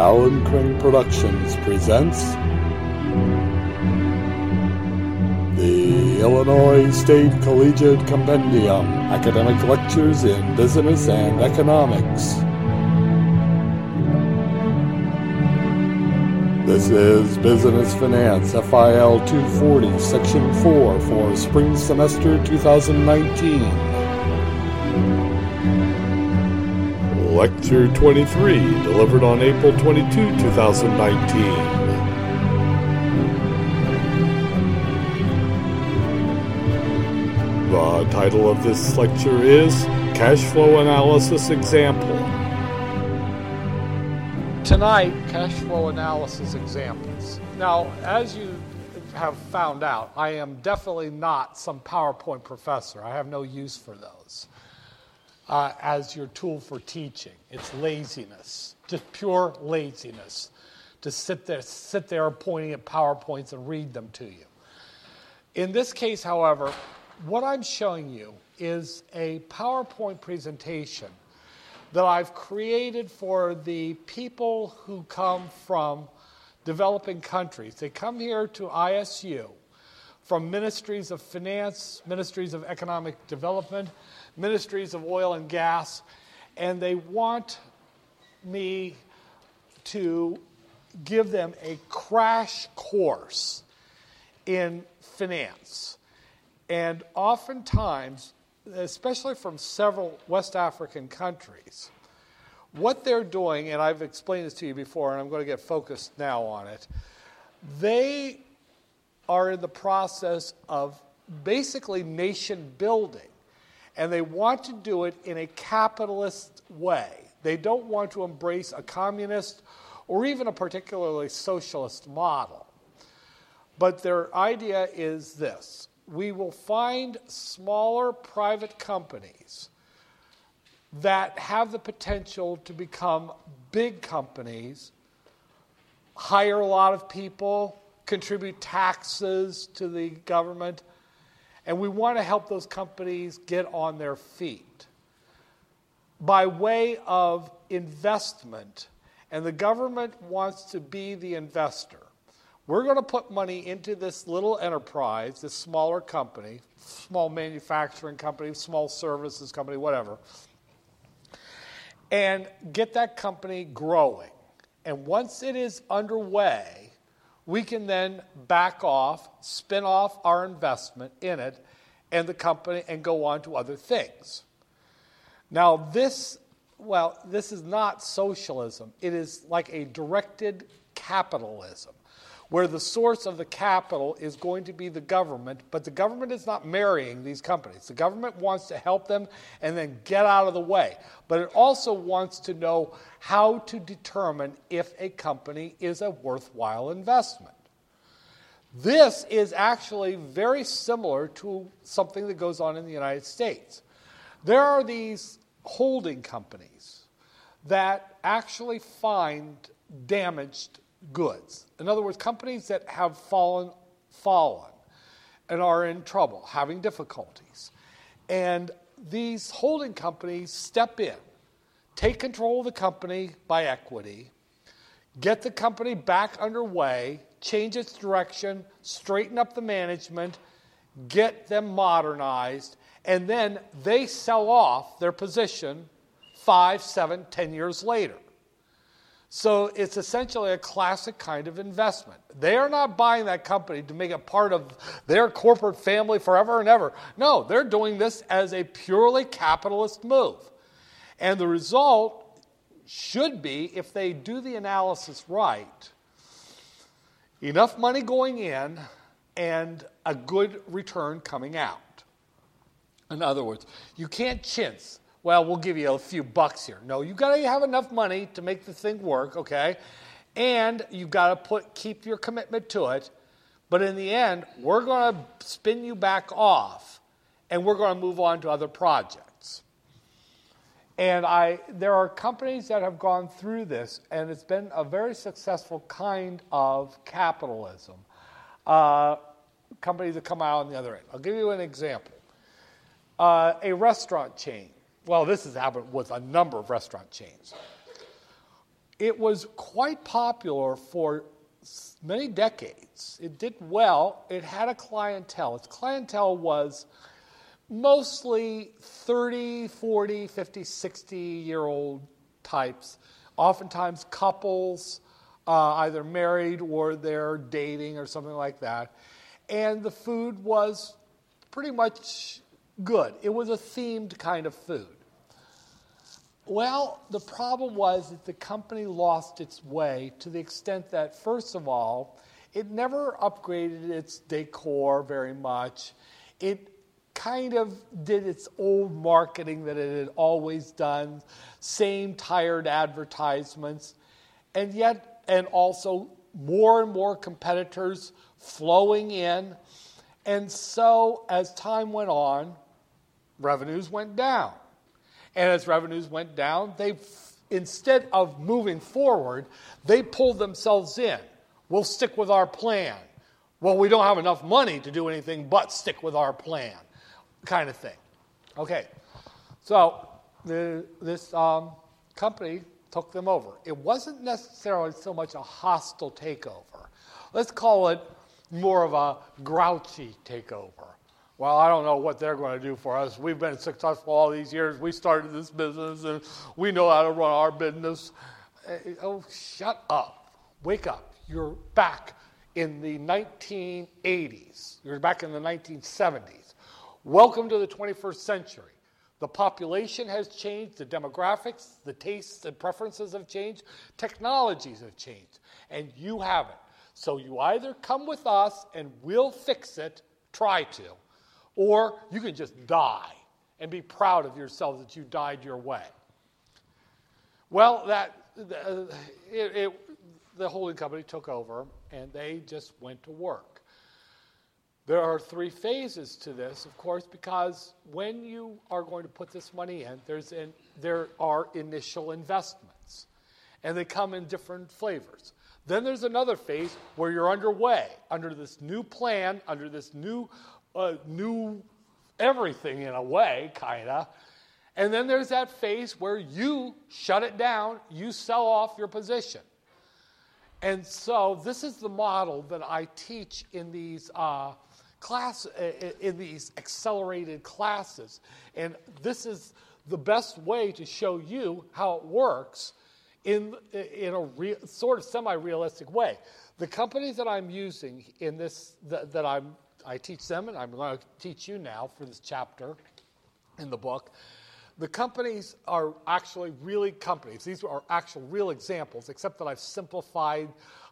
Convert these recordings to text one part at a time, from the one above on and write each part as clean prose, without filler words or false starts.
Alan Crane Productions presents the Illinois State Collegiate Compendium, Academic Lectures in Business and Economics. This is Business Finance, FIL 240, Section 4 for Spring Semester 2019. Lecture 23, delivered on April 22, 2019. The title of this lecture is Cash Flow Analysis Example. Tonight, cash flow analysis examples. Now, as you have found out, I am definitely not some PowerPoint professor. I have no use for those as your tool for teaching. It's laziness, just pure laziness, to sit there pointing at PowerPoints and read them to you. In this case, however, what I'm showing you is a PowerPoint presentation that I've created for the people who come from developing countries. They come here to ISU from ministries of finance, ministries of economic development, ministries of oil and gas, and they want me to give them a crash course in finance. And oftentimes, especially from several West African countries, what they're doing, and I've explained this to you before, and I'm going to get focused now on it, they are in the process of basically nation building, and they want to do it in a capitalist way. They don't want to embrace a communist or even a particularly socialist model. But their idea is this: we will find smaller private companies that have the potential to become big companies, hire a lot of people, contribute taxes to the government, and we want to help those companies get on their feet by way of investment, and the government wants to be the investor. We're going to put money into this little enterprise, this smaller company, small manufacturing company, small services company, whatever, and get that company growing. And once it is underway, we can then back off, spin off our investment in it and the company and go on to other things. Now this is not socialism. It is like a directed capitalism, where the source of the capital is going to be the government, but the government is not marrying these companies. The government wants to help them and then get out of the way. But it also wants to know how to determine if a company is a worthwhile investment. This is actually very similar to something that goes on in the United States. There are these holding companies that actually find damaged goods. In other words, companies that have fallen and are in trouble, having difficulties. And these holding companies step in, take control of the company by equity, get the company back underway, change its direction, straighten up the management, get them modernized, and then they sell off their position 5, 7, 10 years later. So it's essentially a classic kind of investment. They are not buying that company to make it part of their corporate family forever and ever. No, they're doing this as a purely capitalist move. And the result should be, if they do the analysis right, enough money going in and a good return coming out. In other words, you can't chintz. Well, we'll give you a few bucks here. No, you've got to have enough money to make the thing work, okay? And you've got to keep your commitment to it. But in the end, we're going to spin you back off, and we're going to move on to other projects. And there are companies that have gone through this, and it's been a very successful kind of capitalism. Companies that come out on the other end. I'll give you an example. A restaurant chain. Well, this has happened with a number of restaurant chains. it was quite popular for many decades. It did well. It had a clientele. Its clientele was mostly 30, 40, 50, 60-year-old types, oftentimes couples, either married or they're dating or something like that. And the food was pretty much good. It was a themed kind of food. Well, the problem was that the company lost its way to the extent that, first of all, it never upgraded its decor very much. It kind of did its old marketing that it had always done, same tired advertisements, and also more and more competitors flowing in. And so, as time went on, revenues went down. And as revenues went down, instead of moving forward, they pulled themselves in. We'll stick with our plan. Well, we don't have enough money to do anything but stick with our plan, kind of thing. Okay, so this company took them over. It wasn't necessarily so much a hostile takeover. Let's call it more of a grouchy takeover. Well, I don't know what they're going to do for us. We've been successful all these years. We started this business, and we know how to run our business. Oh, shut up. Wake up. You're back in the 1980s. You're back in the 1970s. Welcome to the 21st century. The population has changed. The demographics, the tastes and preferences have changed. Technologies have changed. And you haven't. So you either come with us and we'll fix it, try to, or you can just die and be proud of yourself that you died your way. Well, the holding company took over, and they just went to work. There are 3 phases to this, of course, because when you are going to put this money in, there are initial investments, and they come in different flavors. Then there's another phase where you're underway, under this new plan, under this new everything in a way, kind of. And then there's that phase where you shut it down, you sell off your position. And so this is the model that I teach in these in these accelerated classes. And this is the best way to show you how it works in a sort of semi-realistic way. The companies that I'm using in this, I teach them, and I'm going to teach you now for this chapter in the book. The companies are actually really companies. These are actual real examples, except that I've simplified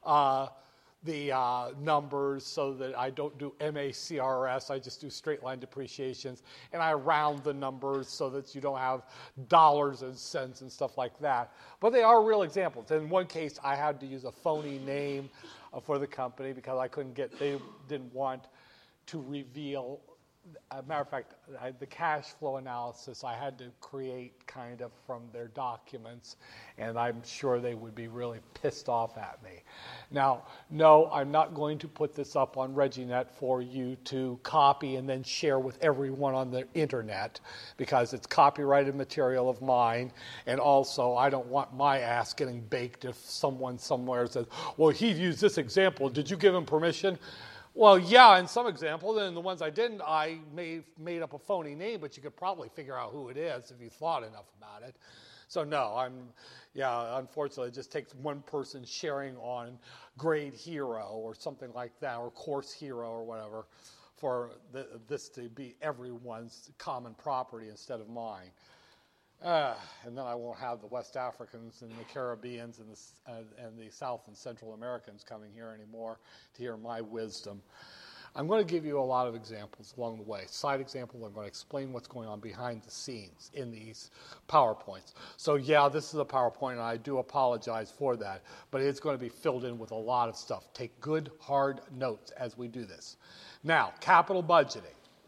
the numbers so that I don't do MACRS. I just do straight line depreciations, and I round the numbers so that you don't have dollars and cents and stuff like that. But they are real examples. In one case, I had to use a phony name for the company because they didn't want to reveal. As a matter of fact, the cash flow analysis I had to create kind of from their documents, and I'm sure they would be really pissed off at me. Now, no, I'm not going to put this up on ReggieNet for you to copy and then share with everyone on the internet, because it's copyrighted material of mine, and also I don't want my ass getting baked if someone somewhere says, well, he used this example. Did you give him permission? Well, yeah, in some examples, and the ones I didn't, I made up a phony name, but you could probably figure out who it is if you thought enough about it. So no, unfortunately, it just takes one person sharing on Grade Hero or something like that, or Course Hero or whatever, for this to be everyone's common property instead of mine. And then I won't have the West Africans and the Caribbeans and the South and Central Americans coming here anymore to hear my wisdom. I'm going to give you a lot of examples along the way. Side examples, I'm going to explain what's going on behind the scenes in these PowerPoints. So yeah, this is a PowerPoint, and I do apologize for that, but it's going to be filled in with a lot of stuff. Take good, hard notes as we do this. Now, capital budgeting.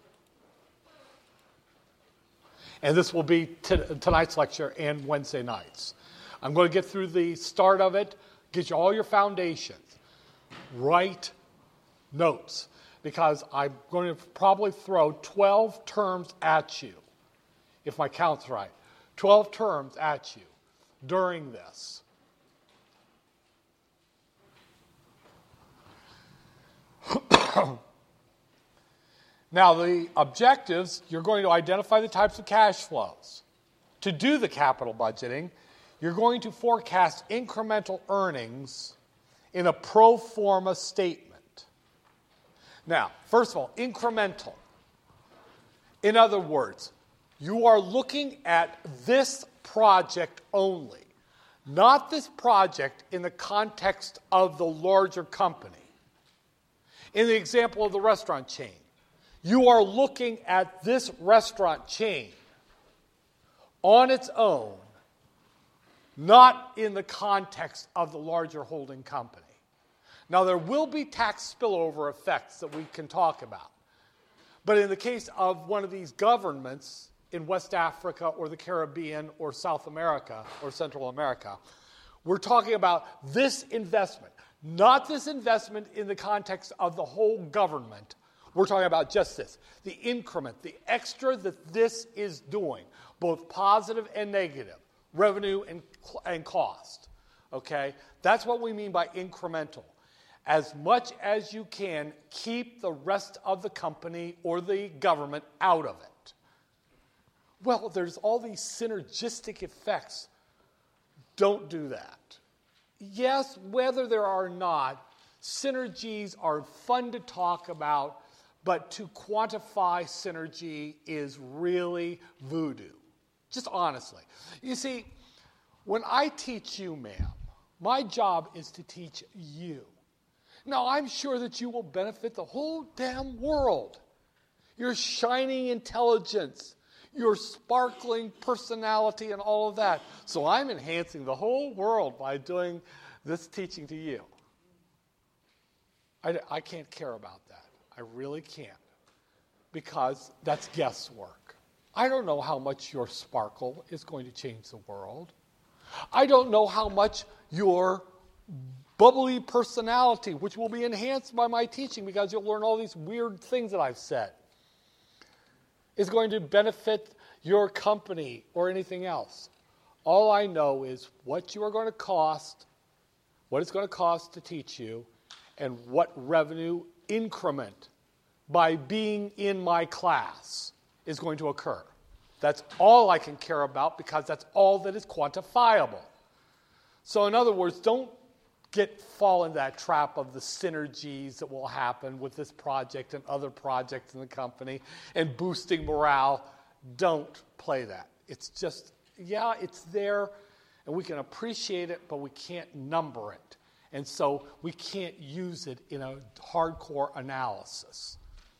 And this will be tonight's lecture and Wednesday nights. I'm going to get through the start of it, get you all your foundations. Write notes, because I'm going to probably throw 12 terms at you, if my count's right. 12 terms at you during this. Now, the objectives, you're going to identify the types of cash flows. To do the capital budgeting, you're going to forecast incremental earnings in a pro forma statement. Now, first of all, incremental. In other words, you are looking at this project only, not this project in the context of the larger company. In the example of the restaurant chain, you are looking at this restaurant chain on its own, not in the context of the larger holding company. Now, there will be tax spillover effects that we can talk about. But in the case of one of these governments in West Africa or the Caribbean or South America or Central America, we're talking about this investment, not this investment in the context of the whole government. We're talking about just this, the increment, the extra that this is doing, both positive and negative, revenue and cost. Okay? That's what we mean by incremental. As much as you can, keep the rest of the company or the government out of it. Well, there's all these synergistic effects. Don't do that. Yes, whether there are not, synergies are fun to talk about, but to quantify synergy is really voodoo. Just honestly. You see, when I teach you, ma'am, my job is to teach you. Now, I'm sure that you will benefit the whole damn world. Your shining intelligence, your sparkling personality, and all of that. So I'm enhancing the whole world by doing this teaching to you. I can't care about that. I really can't. Because that's guesswork. I don't know how much your sparkle is going to change the world. I don't know how much your bubbly personality, which will be enhanced by my teaching because you'll learn all these weird things that I've said, is going to benefit your company or anything else. All I know is what you are going to cost, what it's going to cost to teach you, and what revenue increment by being in my class is going to occur. That's all I can care about because that's all that is quantifiable. So in other words, don't fall in that trap of the synergies that will happen with this project and other projects in the company and boosting morale. Don't play that. It's just, yeah, it's there and we can appreciate it, but we can't number it. And so we can't use it in a hardcore analysis.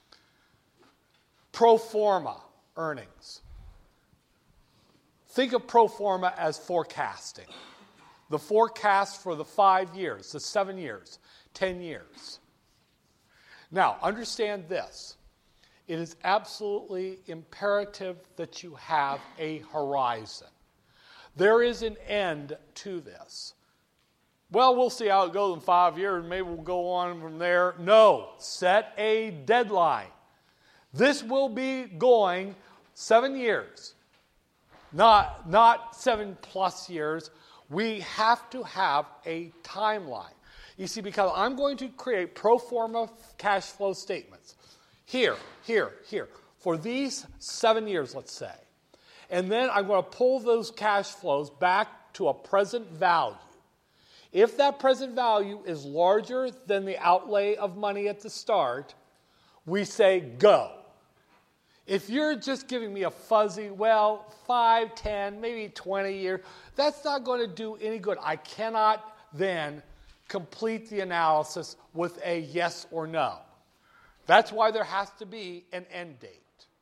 Pro forma earnings. Think of pro forma as forecasting. The forecast for the 5 years, the 7 years, 10 years. Now, understand this. It is absolutely imperative that you have a horizon. There is an end to this. Well, we'll see how it goes in 5 years. Maybe we'll go on from there. No, set a deadline. This will be going 7 years, not 7+ years. We have to have a timeline. You see, because I'm going to create pro forma cash flow statements. Here, for these 7 years, let's say. And then I'm going to pull those cash flows back to a present value. If that present value is larger than the outlay of money at the start, we say go. If you're just giving me a fuzzy, 5, 10, maybe 20 years, that's not going to do any good. I cannot then complete the analysis with a yes or no. That's why there has to be an end date.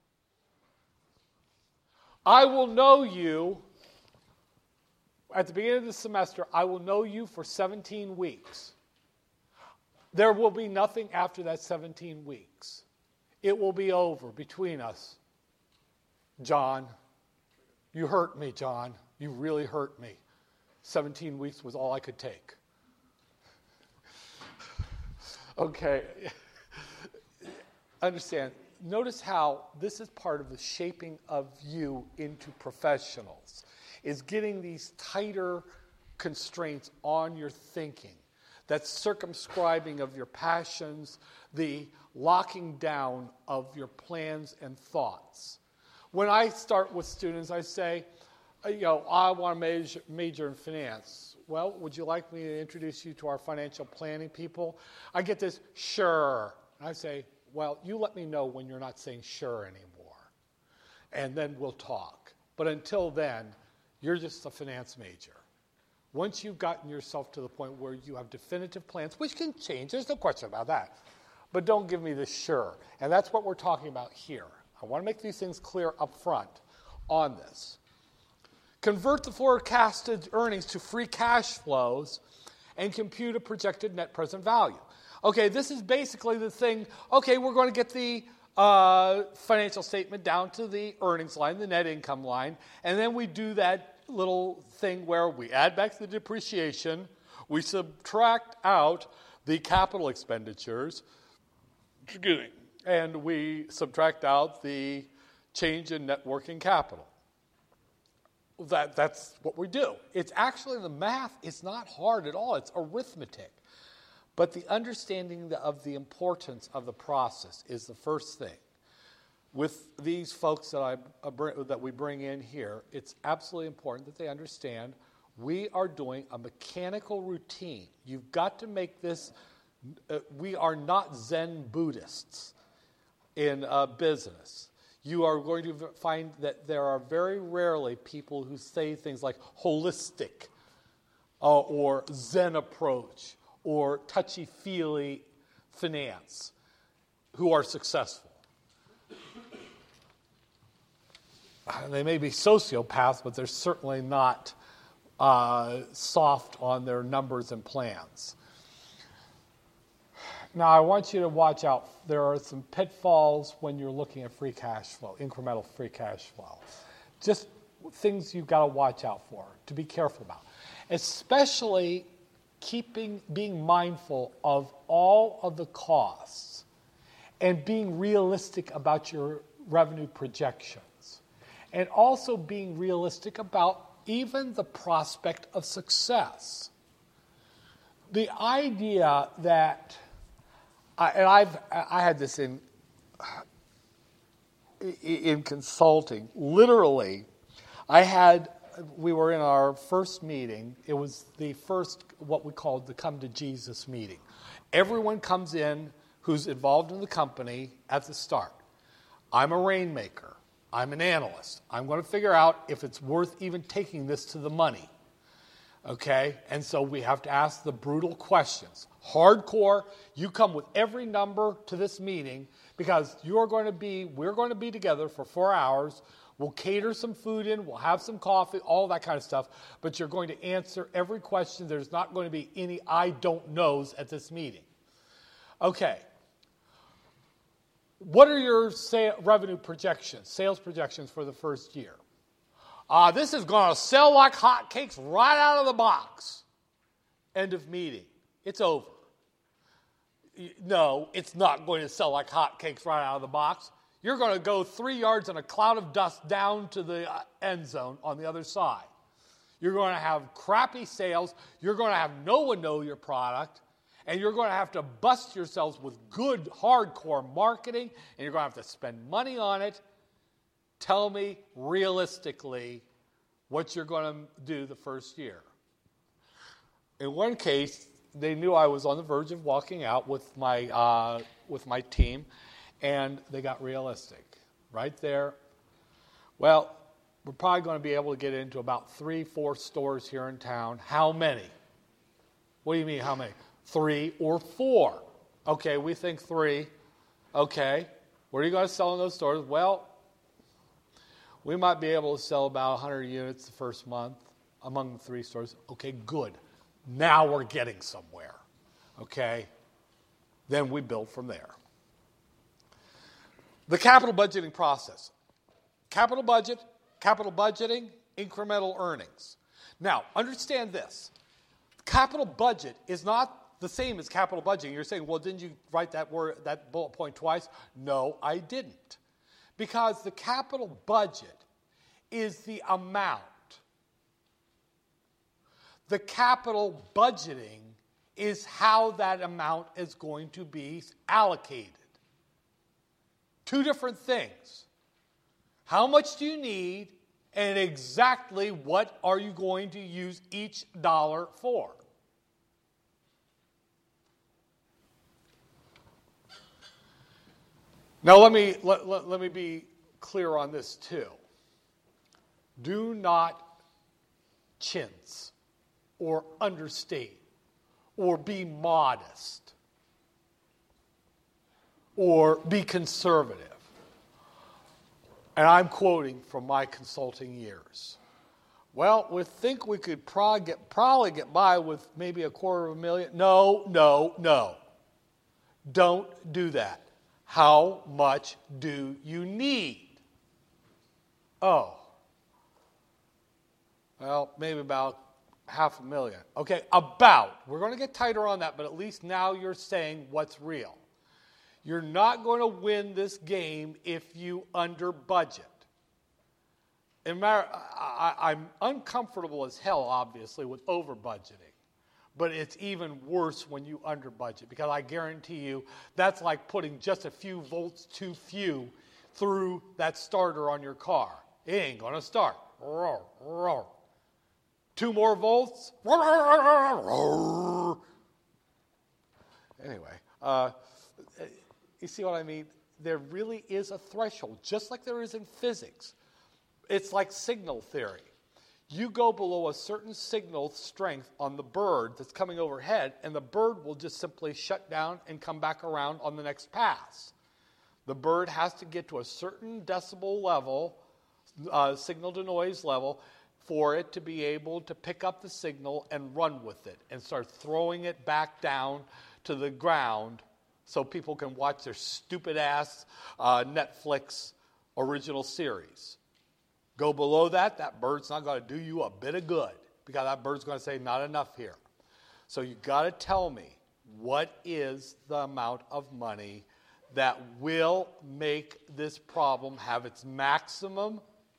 I will know you, at the beginning of the semester, I will know you for 17 weeks. There will be nothing after that 17 weeks. It will be over between us. John, you hurt me, John. You really hurt me. 17 weeks was all I could take. Okay. Understand. Notice how this is part of the shaping of you into professionals, is getting these tighter constraints on your thinking. that circumscribing of your passions, the locking down of your plans and thoughts. When I start with students, I say, I want to major in finance. Well, would you like me to introduce you to our financial planning people? I get this, sure. And I say, well, you let me know when you're not saying sure anymore, and then we'll talk. But until then, you're just a finance major. Once you've gotten yourself to the point where you have definitive plans, which can change, there's no question about that, but don't give me the sure. And that's what we're talking about here. I want to make these things clear up front on this. Convert the forecasted earnings to free cash flows and compute a projected net present value. Okay, this is basically the thing. Okay, we're going to get the financial statement down to the earnings line, the net income line, and then we do that little thing where we add back the depreciation, we subtract out the capital expenditures, and we subtract out the change in net working capital. That's what we do. It's actually the math. It's not hard at all. It's arithmetic. But the understanding of the importance of the process is the first thing. With these folks that we bring in here, it's absolutely important that they understand we are doing a mechanical routine. You've got to make this, we are not Zen Buddhists in business. You are going to find that there are very rarely people who say things like holistic or Zen approach or touchy-feely finance who are successful. They may be sociopaths, but they're certainly not soft on their numbers and plans. Now, I want you to watch out. There are some pitfalls when you're looking at free cash flow, incremental free cash flow. Just things you've got to watch out for, to be careful about. Especially being mindful of all of the costs and being realistic about your revenue projections. And also being realistic about even the prospect of success. The idea that I had this in consulting. Literally, we were in our first meeting. It was the first, what we called the Come to Jesus meeting. Everyone comes in who's involved in the company at the start. I'm a rainmaker. I'm an analyst. I'm going to figure out if it's worth even taking this to the money. Okay? And so we have to ask the brutal questions. Hardcore, you come with every number to this meeting because we're going to be together for 4 hours. We'll cater some food in, we'll have some coffee, all that kind of stuff, but you're going to answer every question. There's not going to be any I don't knows at this meeting. Okay. What are your revenue projections, sales projections for the first year? This is going to sell like hotcakes right out of the box. End of meeting. It's over. No, it's not going to sell like hotcakes right out of the box. You're going to go 3 yards in a cloud of dust down to the end zone on the other side. You're going to have crappy sales. You're going to have no one know your product. And you're going to have to bust yourselves with good, hardcore marketing. And you're going to have to spend money on it. Tell me realistically what you're going to do the first year. In one case, they knew I was on the verge of walking out with my team, and they got realistic right there. Well, we're probably going to be able to get into about 3-4 stores here in town. How many? What do you mean, how many? 3 or 4. Okay, we think 3. Okay, what are you going to sell in those stores? Well, we might be able to sell about 100 units the first month among the 3 stores. Okay, good. Now we're getting somewhere. Okay? Then we build from there. The capital budgeting process. Capital budgeting, incremental earnings. Now, understand this. Capital budget is not the same as capital budgeting. You're saying, well, didn't you write that bullet point twice? No, I didn't. Because the capital budget is the amount. The capital budgeting is how that amount is going to be allocated. Two different things. How much do you need, and exactly what are you going to use each dollar for? Now let me be clear on this too. Do not chintz or understate or be modest or be conservative. And I'm quoting from my consulting years. Well, we think we could probably get by with maybe $250,000. No. Don't do that. How much do you need? Oh. Well, maybe about $500,000. Okay, about. We're going to get tighter on that, but at least now you're saying what's real. You're not going to win this game if you under budget. I'm uncomfortable as hell, obviously, with over budgeting. But it's even worse when you under budget, because I guarantee you that's like putting just a few volts too few through that starter on your car. It ain't going to start. 2 more volts. Anyway, you see what I mean? There really is a threshold, just like there is in physics. It's like signal theory. You go below a certain signal strength on the bird that's coming overhead, and the bird will just simply shut down and come back around on the next pass. The bird has to get to a certain decibel level, signal to noise level, for it to be able to pick up the signal and run with it and start throwing it back down to the ground so people can watch their stupid-ass Netflix original series. Go below that, that bird's not going to do you a bit of good, because that bird's going to say, not enough here. So you got to tell me, what is the amount of money that will make this problem have its maximum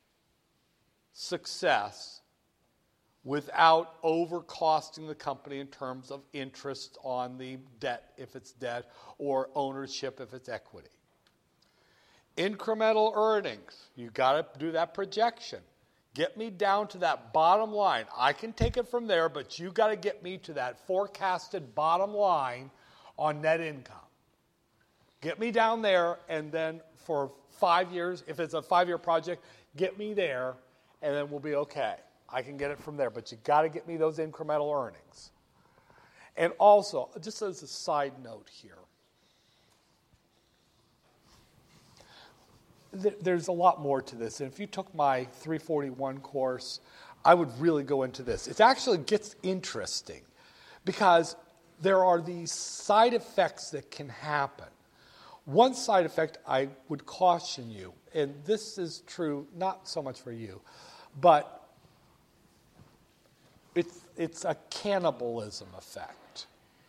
success without overcosting the company in terms of interest on the debt, if it's debt, or ownership if it's equity. Incremental earnings, you got to do that projection. Get me down to that bottom line. I can take it from there, but you got to get me to that forecasted bottom line on net income. Get me down there, and then for 5 years, if it's a 5-year project, get me there, and then we'll be okay. I can get it from there, but you got to get me those incremental earnings. And also, just as a side note here, there's a lot more to this. And if you took my 341 course, I would really go into this. It actually gets interesting because there are these side effects that can happen. One side effect I would caution you, and this is true not so much for you, but it's a cannibalism effect.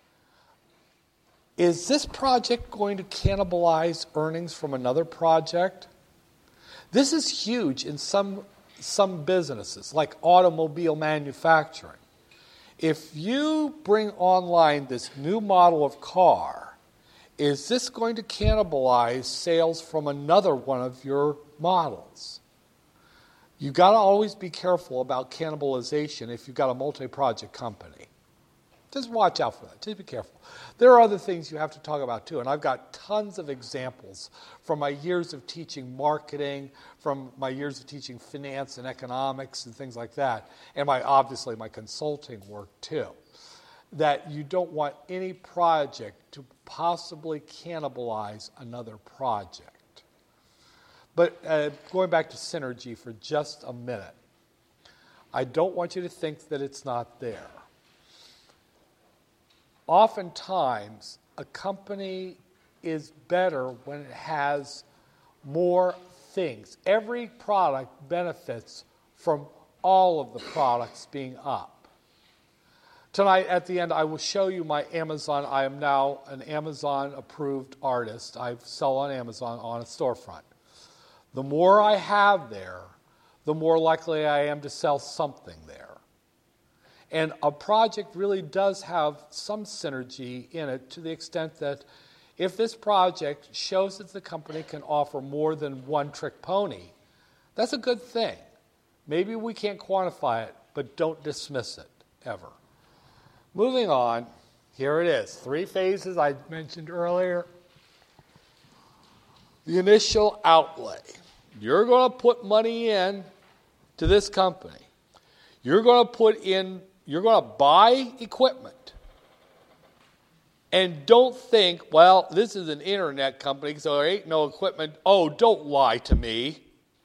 Is this project going to cannibalize earnings from another project? This is huge in some businesses, like automobile manufacturing. If you bring online this new model of car, is this going to cannibalize sales from another one of your models? You've got to always be careful about cannibalization if you've got a multi-project company. Just watch out for that. Just be careful. There are other things you have to talk about too, and I've got tons of examples from my years of teaching marketing, from my years of teaching finance and economics and things like that, and obviously my consulting work too, that you don't want any project to possibly cannibalize another project. But going back to synergy for just a minute, I don't want you to think that it's not there. Oftentimes, a company is better when it has more things. Every product benefits from all of the products being up. Tonight, at the end, I will show you my Amazon. I am now an Amazon-approved artist. I sell on Amazon on a storefront. The more I have there, the more likely I am to sell something there. And a project really does have some synergy in it to the extent that if this project shows that the company can offer more than one trick pony, that's a good thing. Maybe we can't quantify it, but don't dismiss it, ever. Moving on, here it is. 3 phases I mentioned earlier. The initial outlay. You're going to put money in to this company. You're going to buy equipment. And don't think, well, this is an internet company, so there ain't no equipment. Oh, don't lie to me.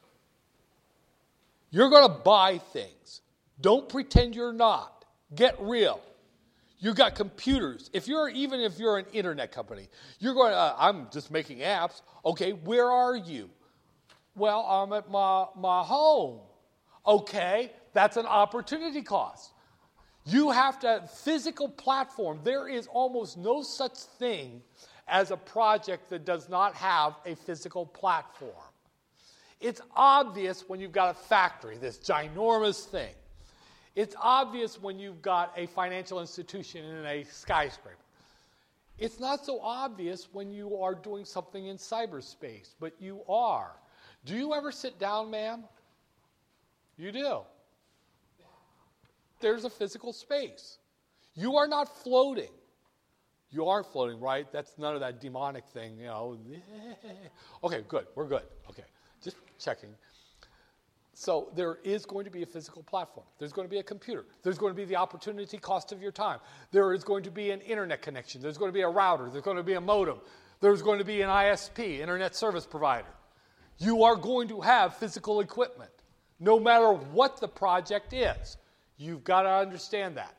You're going to buy things. Don't pretend you're not. Get real. You got computers. Even if you're an internet company, you're going, I'm just making apps. Okay, where are you? Well, I'm at my home. Okay, that's an opportunity cost. You have to, physical platform. There is almost no such thing as a project that does not have a physical platform. It's obvious when you've got a factory, this ginormous thing. It's obvious when you've got a financial institution in a skyscraper. It's not so obvious when you are doing something in cyberspace, but you are. Do you ever sit down, ma'am? You do. There's a physical space. You are not floating. You aren't floating, right? That's none of that demonic thing, Okay, good. We're good. Okay, just checking. So there is going to be a physical platform. There's going to be a computer. There's going to be the opportunity cost of your time. There is going to be an internet connection. There's going to be a router. There's going to be a modem. There's going to be an ISP, internet service provider. You are going to have physical equipment, no matter what the project is. You've got to understand that.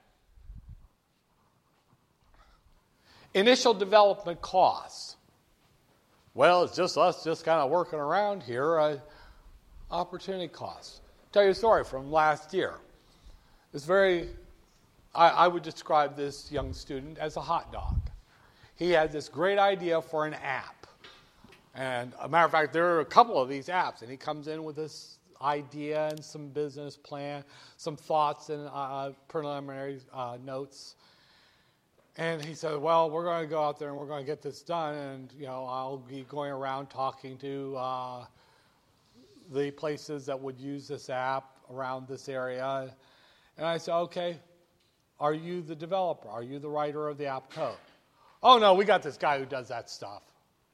Initial development costs. Well, it's just us just kind of working around here. Opportunity costs. Tell you a story from last year. It's I would describe this young student as a hot dog. He had this great idea for an app. And a matter of fact, there are a couple of these apps, and he comes in with this idea and some business plan, some thoughts and preliminary notes. And he said, well, we're going to go out there and we're going to get this done, and I'll be going around talking to the places that would use this app around this area. And I said, okay, are you the developer? Are you the writer of the app code? Oh, no, we got this guy who does that stuff.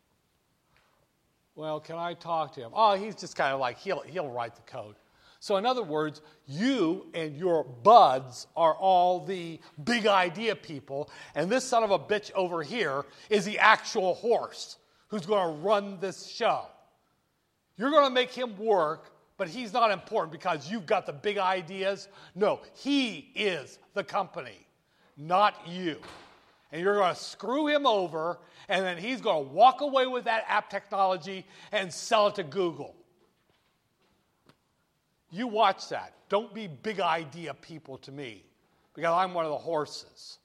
Well, can I talk to him? Oh, he's just kind of like, he'll write the code. So in other words, you and your buds are all the big idea people, and this son of a bitch over here is the actual horse who's going to run this show. You're going to make him work, but he's not important because you've got the big ideas. No, he is the company, not you. And you're going to screw him over, and then he's going to walk away with that app technology and sell it to Google. You watch that. Don't be big idea people to me, because I'm one of the horses.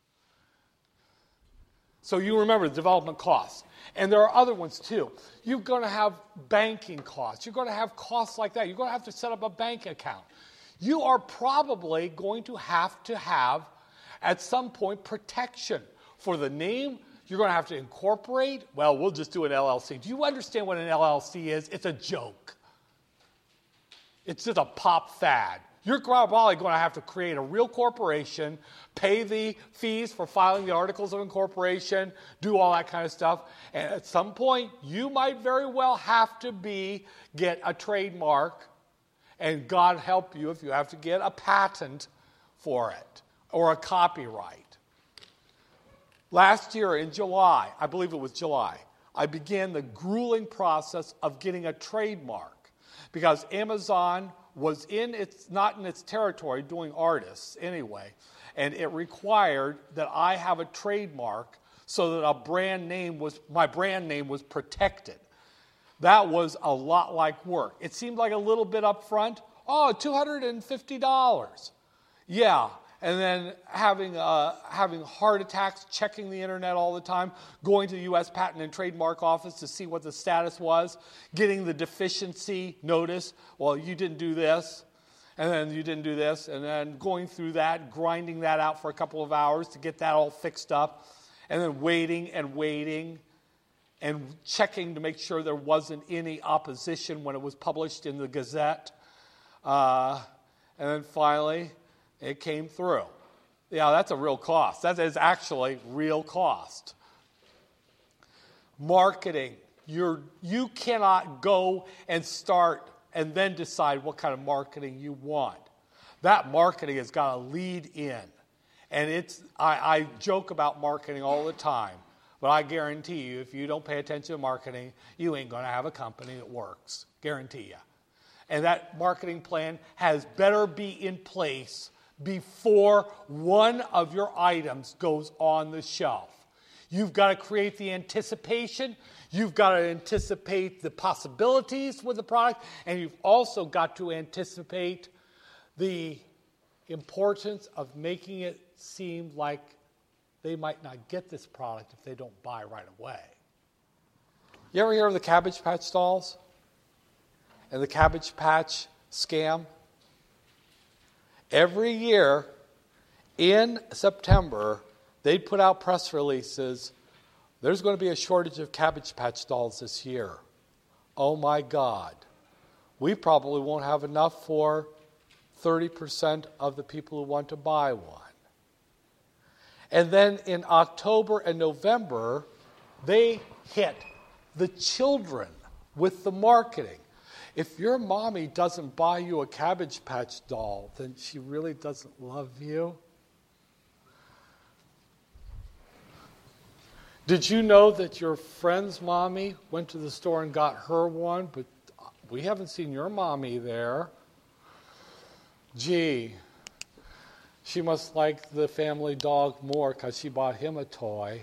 So you remember the development costs. And there are other ones too. You're going to have banking costs. You're going to have costs like that. You're going to have to set up a bank account. You are probably going to have, at some point, protection for the name. You're going to have to incorporate. Well, we'll just do an LLC. Do you understand what an LLC is? It's a joke. It's just a pop fad. You're probably going to have to create a real corporation, pay the fees for filing the articles of incorporation, do all that kind of stuff. And at some point, you might very well have to get a trademark, and God help you if you have to get a patent for it or a copyright. Last year in July, I believe it was July, I began the grueling process of getting a trademark because Amazon was not in its territory doing artists anyway, and it required that I have a trademark so that my brand name was protected. That was a lot like work. It seemed like a little bit up front. Oh, $250. Yeah, and then having heart attacks, checking the internet all the time, going to the U.S. Patent and Trademark Office to see what the status was, getting the deficiency notice. Well, you didn't do this. and then you didn't do this, and then going through that, grinding that out for a couple of hours to get that all fixed up, and then waiting and checking to make sure there wasn't any opposition when it was published in the Gazette. And then finally, it came through. Yeah, that's a real cost. That is actually real cost. Marketing. You cannot go and start and then decide what kind of marketing you want. That marketing has got to lead in. And I joke about marketing all the time, but I guarantee you, if you don't pay attention to marketing, you ain't going to have a company that works. Guarantee you. And that marketing plan has better be in place before one of your items goes on the shelf. You've got to create the anticipation. You've got to anticipate the possibilities with the product. And you've also got to anticipate the importance of making it seem like they might not get this product if they don't buy right away. You ever hear of the Cabbage Patch dolls? And the Cabbage Patch scam? Every year in September, they'd put out press releases. There's going to be a shortage of Cabbage Patch dolls this year. Oh my God. We probably won't have enough for 30% of the people who want to buy one. And then in October and November, they hit the children with the marketing. If your mommy doesn't buy you a Cabbage Patch doll, then she really doesn't love you. Did you know that your friend's mommy went to the store and got her one, but we haven't seen your mommy there? Gee, she must like the family dog more because she bought him a toy.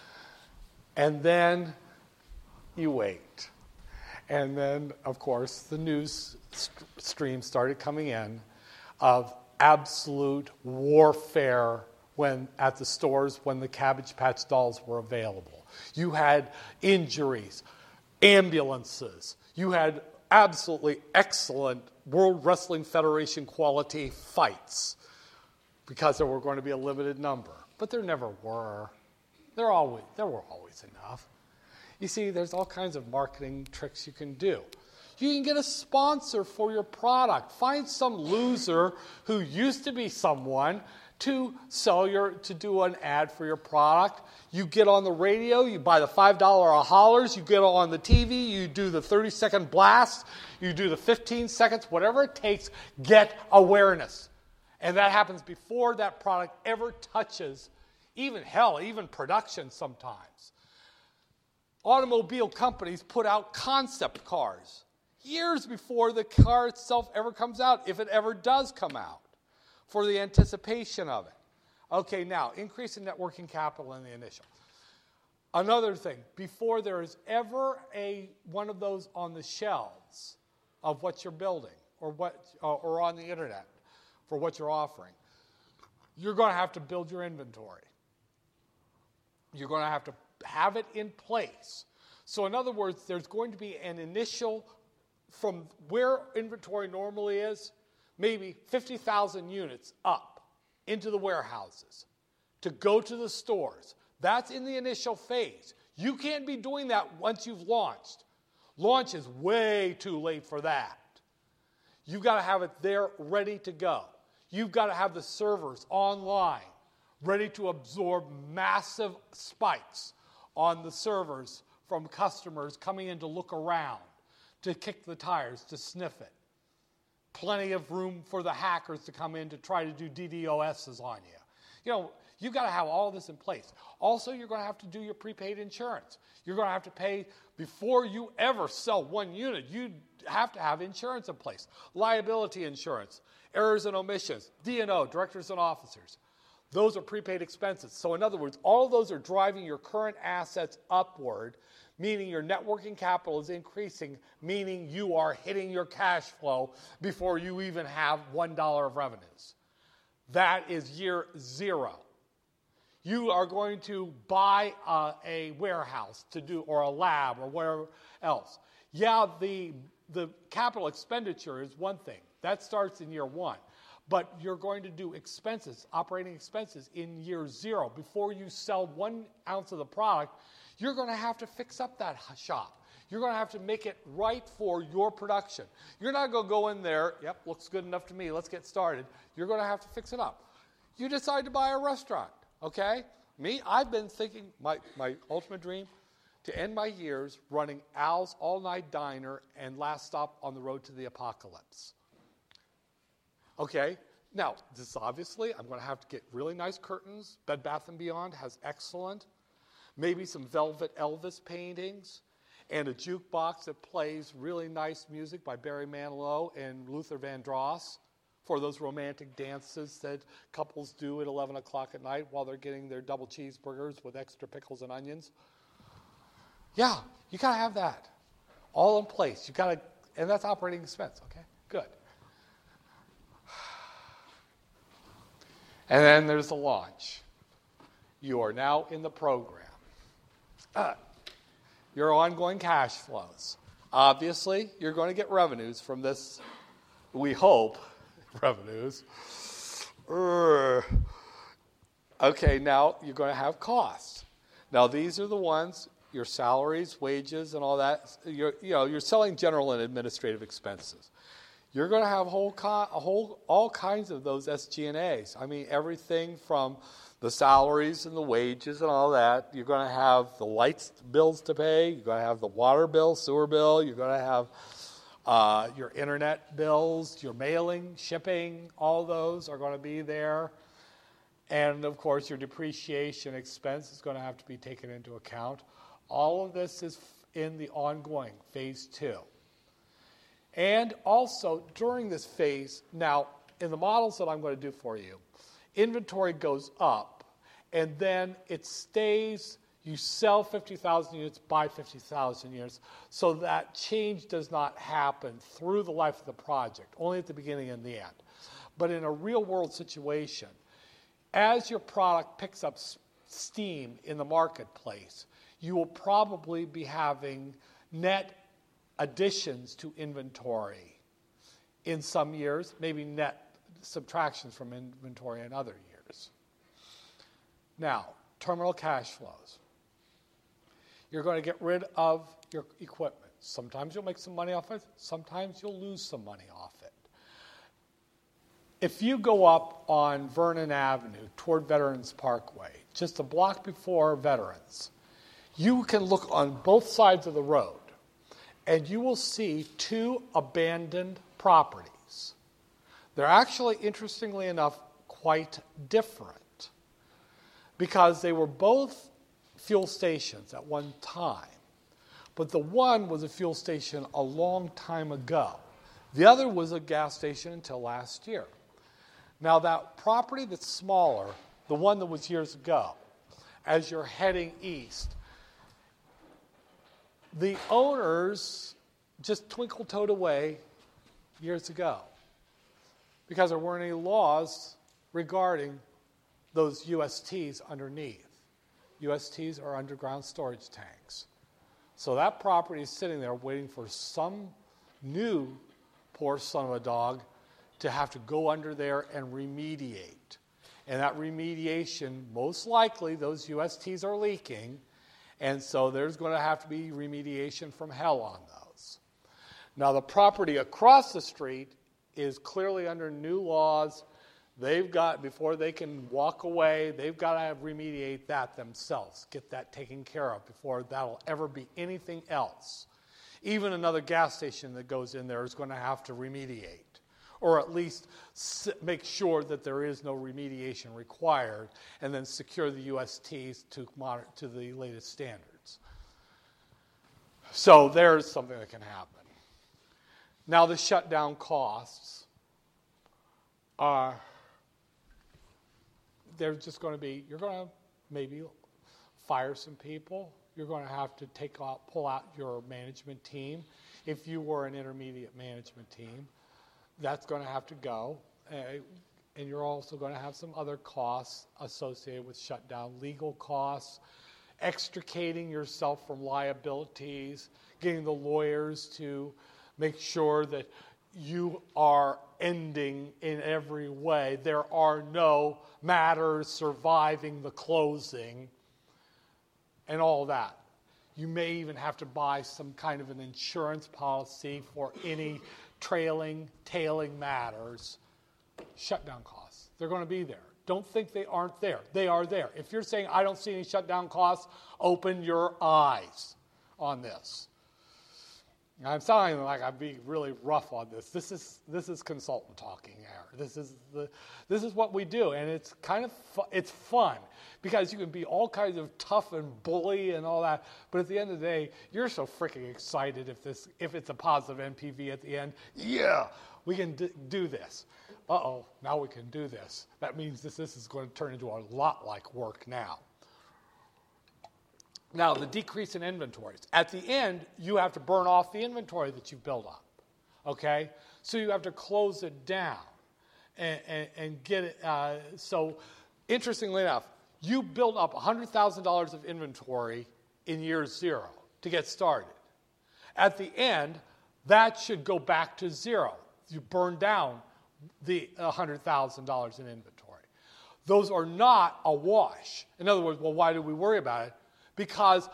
And then you wait. And then, of course, the news stream started coming in of absolute warfare at the stores when the Cabbage Patch dolls were available. You had injuries, ambulances. You had absolutely excellent World Wrestling Federation quality fights because there were going to be a limited number. But there never were. There were always enough. You see, there's all kinds of marketing tricks you can do. You can get a sponsor for your product. Find some loser who used to be someone to do an ad for your product. You get on the radio, you buy the $5 a hollers, you get on the TV, you do the 30-second blast, you do the 15 seconds, whatever it takes, get awareness. And that happens before that product ever touches, even production sometimes. Automobile companies put out concept cars years before the car itself ever comes out, if it ever does come out, for the anticipation of it. Okay, now, increase in net working capital in the initial. Another thing, before there is ever one of those on the shelves of what you're building or on the internet for what you're offering, you're going to have to build your inventory. You're going to have it in place. So in other words, there's going to be an initial, from where inventory normally is, maybe 50,000 units up into the warehouses to go to the stores. That's in the initial phase. You can't be doing that once you've launched. Launch is way too late for that. You've got to have it there ready to go. You've got to have the servers online ready to absorb massive spikes on the servers from customers coming in to look around, to kick the tires, to sniff it. Plenty of room for the hackers to come in to try to do DDoSs on you. You know, you've got to have all this in place. Also, you're going to have to do your prepaid insurance. You're going to have to pay, before you ever sell one unit, you have to have insurance in place. Liability insurance, errors and omissions, D&O, directors and officers. Those are prepaid expenses. So in other words, all those are driving your current assets upward, meaning your net working capital is increasing, meaning you are hitting your cash flow before you even have $1 of revenues. That is year zero. You are going to buy a warehouse to do, or a lab, or whatever else. Yeah, the capital expenditure is one thing. That starts in year 1. But you're going to do expenses, operating expenses, in year 0. Before you sell 1 ounce of the product, you're going to have to fix up that shop. You're going to have to make it right for your production. You're not going to go in there, yep, looks good enough to me, let's get started. You're going to have to fix it up. You decide to buy a restaurant, okay? Me, I've been thinking, my ultimate dream, to end my years running Al's All-Night Diner and Last Stop on the Road to the Apocalypse. Okay, now, this is obviously, I'm going to have to get really nice curtains. Bed Bath & Beyond has excellent. Maybe some Velvet Elvis paintings and a jukebox that plays really nice music by Barry Manilow and Luther Vandross for those romantic dances that couples do at 11 o'clock at night while they're getting their double cheeseburgers with extra pickles and onions. Yeah, you got to have that all in place. You got to, and that's operating expense, okay? Good. And then there's the launch. You are now in the program. Your ongoing cash flows. Obviously, you're going to get revenues from this, we hope, revenues. Okay, now you're going to have costs. Now, these are the ones, your salaries, wages, and all that. You're selling general and administrative expenses. You're going to have all kinds of those SG&As. I mean, everything from the salaries and the wages and all that. You're going to have the lights bills to pay. You're going to have the water bill, sewer bill. You're going to have your internet bills, your mailing, shipping. All those are going to be there. And, of course, your depreciation expense is going to have to be taken into account. All of this is in the ongoing phase 2. And also, during this phase, now, in the models that I'm going to do for you, inventory goes up, and then it stays, you sell 50,000 units, buy 50,000 units, so that change does not happen through the life of the project, only at the beginning and the end. But in a real-world situation, as your product picks up steam in the marketplace, you will probably be having net additions to inventory in some years, maybe net subtractions from inventory in other years. Now, terminal cash flows. You're going to get rid of your equipment. Sometimes you'll make some money off it. Sometimes you'll lose some money off it. If you go up on Vernon Avenue toward Veterans Parkway, just a block before Veterans, you can look on both sides of the road, and you will see 2 abandoned properties. They're actually, interestingly enough, quite different because they were both fuel stations at one time. But the one was a fuel station a long time ago. The other was a gas station until last year. Now, that property that's smaller, the one that was years ago, as you're heading east, the owners just twinkle-toed away years ago because there weren't any laws regarding those USTs underneath. USTs are underground storage tanks. So that property is sitting there waiting for some new poor son of a dog to have to go under there and remediate. And that remediation, most likely, those USTs are leaking, and so there's going to have to be remediation from hell on those. Now, the property across the street is clearly under new laws. They've got, before they can walk away, they've got to remediate that themselves, get that taken care of before that'll ever be anything else. Even another gas station that goes in there is going to have to remediate, or at least make sure that there is no remediation required, and then secure the USTs to the latest standards. So there's something that can happen. Now, the shutdown costs are, they're just going to be, you're going to maybe fire some people. You're going to have to pull out your management team. If you were an intermediate management team, that's going to have to go. And you're also going to have some other costs associated with shutdown, legal costs, extricating yourself from liabilities, getting the lawyers to make sure that you are ending in every way. There are no matters surviving the closing and all that. You may even have to buy some kind of an insurance policy for any tailing matters. Shutdown costs. They're going to be there. Don't think they aren't there. They are there. If you're saying, I don't see any shutdown costs, open your eyes on this. I'm sounding like I'm being really rough on this. This is consultant talking here. This is what we do, and it's kind of it's fun because you can be all kinds of tough and bully and all that. But at the end of the day, you're so freaking excited if it's a positive NPV at the end. Yeah, we can do this. Now we can do this. That means this is going to turn into a lot like work now. Now, the decrease in inventories. At the end, you have to burn off the inventory that you built up, okay? So you have to close it down and get it. So interestingly enough, you build up $100,000 of inventory in year 0 to get started. At the end, that should go back to 0. You burn down the $100,000 in inventory. Those are not a wash. In other words, well, why do we worry about it? Because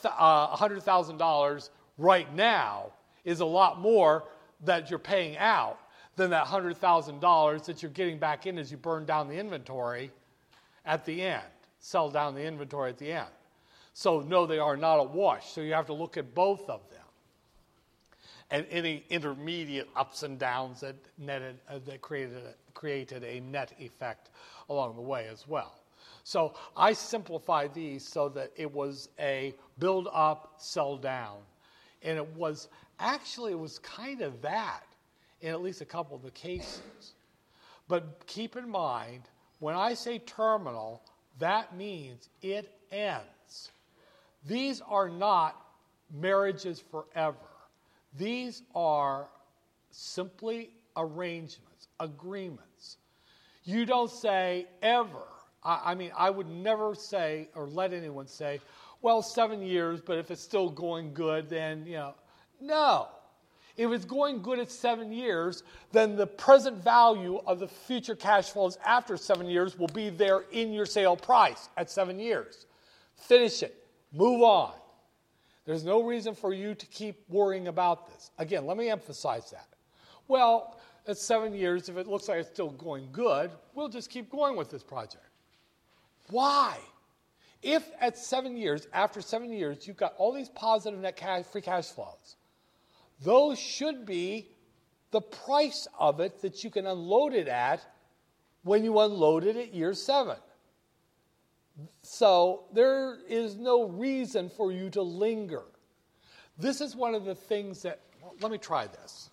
$100,000 right now is a lot more that you're paying out than that $100,000 that you're getting back in as you burn down the inventory at the end, sell down the inventory at the end. So no, they are not a wash. So you have to look at both of them. And any intermediate ups and downs that created a net effect along the way as well. So I simplified these so that it was a build up, sell down. And it was kind of that in at least a couple of the cases. But keep in mind, when I say terminal, that means it ends. These are not marriages forever. These are simply arrangements, agreements. You don't say ever. I mean, I would never say or let anyone say, well, 7 years, but if it's still going good, then, No. If it's going good at 7 years, then the present value of the future cash flows after 7 years will be there in your sale price at 7 years. Finish it. Move on. There's no reason for you to keep worrying about this. Again, let me emphasize that. Well, at 7 years, if it looks like it's still going good, we'll just keep going with this project. Why? If at 7 years, after 7 years, you've got all these positive free cash flows, those should be the price of it that you can unload it at when you unload it at year 7. So there is no reason for you to linger. This is one of the things that, let me try this.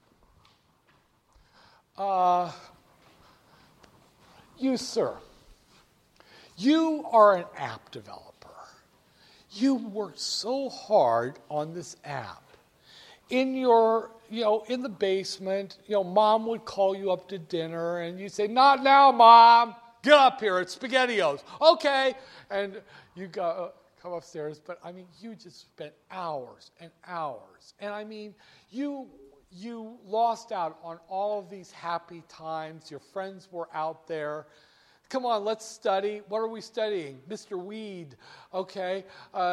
You, sir, you are an app developer. You worked so hard on this app. In your, in the basement, mom would call you up to dinner and you'd say, not now, Mom. Get up here, it's SpaghettiOs. Okay. And you come upstairs, but I mean, you just spent hours and hours. And I mean, you lost out on all of these happy times. Your friends were out there. Come on, let's study. What are we studying? Mr. Weed. Okay.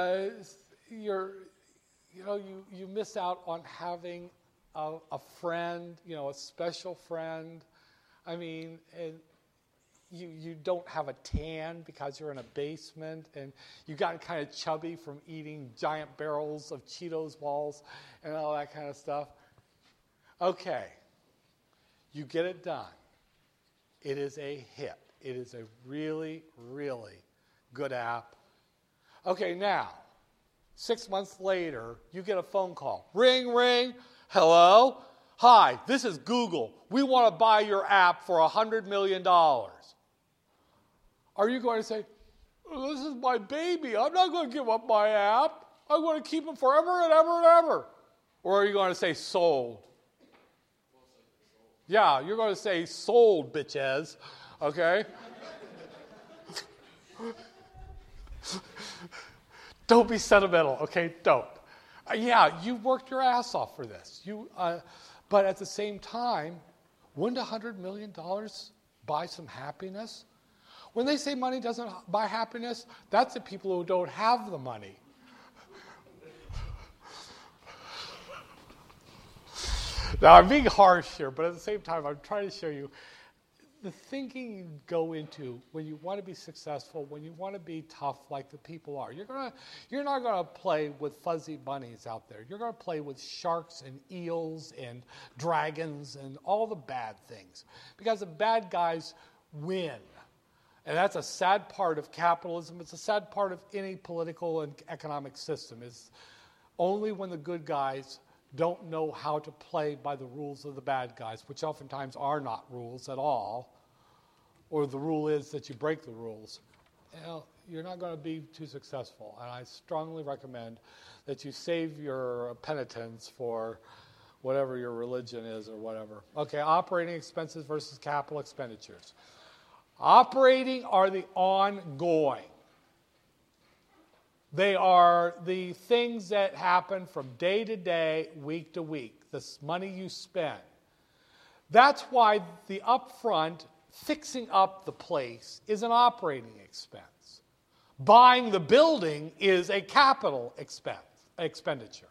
You miss out on having a friend, a special friend. I mean, and you don't have a tan because you're in a basement, and you got kind of chubby from eating giant barrels of Cheetos balls and all that kind of stuff. Okay, you get it done. It is a hit. It is a really, really good app. Okay, now, 6 months later, you get a phone call. Ring, ring. Hello? Hi, this is Google. We want to buy your app for $100 million. Are you going to say, oh, this is my baby. I'm not going to give up my app. I'm going to keep it forever and ever and ever. Or are you going to say sold? Yeah, you're going to say sold, bitches. Okay? Don't be sentimental, okay? Don't. Yeah, you worked your ass off for this. But at the same time, wouldn't $100 million buy some happiness? When they say money doesn't buy happiness, that's the people who don't have the money. Now, I'm being harsh here, but at the same time, I'm trying to show you the thinking you go into when you want to be successful, when you want to be tough like the people are. You're not going to play with fuzzy bunnies out there. You're going to play with sharks and eels and dragons and all the bad things, because the bad guys win. And that's a sad part of capitalism. It's a sad part of any political and economic system, is only when the good guys don't know how to play by the rules of the bad guys, which oftentimes are not rules at all, or the rule is that you break the rules, you're not going to be too successful. And I strongly recommend that you save your penitence for whatever your religion is or whatever. Okay, operating expenses versus capital expenditures. Operating are the ongoing. They are the things that happen from day to day, week to week, this money you spend. That's why the upfront, fixing up the place, is an operating expense. Buying the building is a capital expenditure.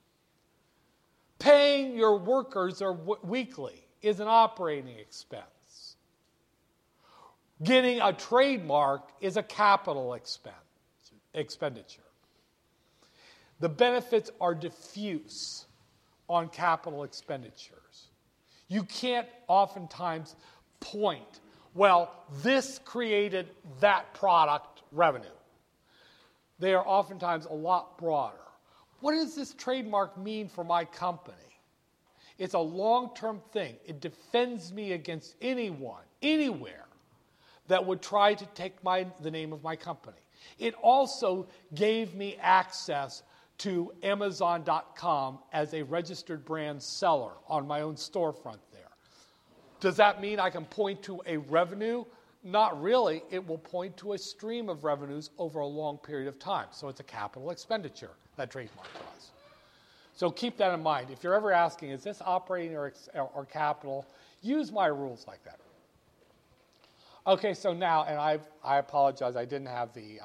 Paying your workers weekly is an operating expense. Getting a trademark is a capital expenditure. The benefits are diffuse on capital expenditures. You can't oftentimes point, well, this created that product revenue. They are oftentimes a lot broader. What does this trademark mean for my company? It's a long-term thing. It defends me against anyone, anywhere, that would try to take the name of my company. It also gave me access to Amazon.com as a registered brand seller on my own storefront there. Does that mean I can point to a revenue? Not really. It will point to a stream of revenues over a long period of time. So it's a capital expenditure, that trademark was. So keep that in mind. If you're ever asking, is this operating or capital, use my rules like that. Okay, so now, and I apologize, I didn't have the,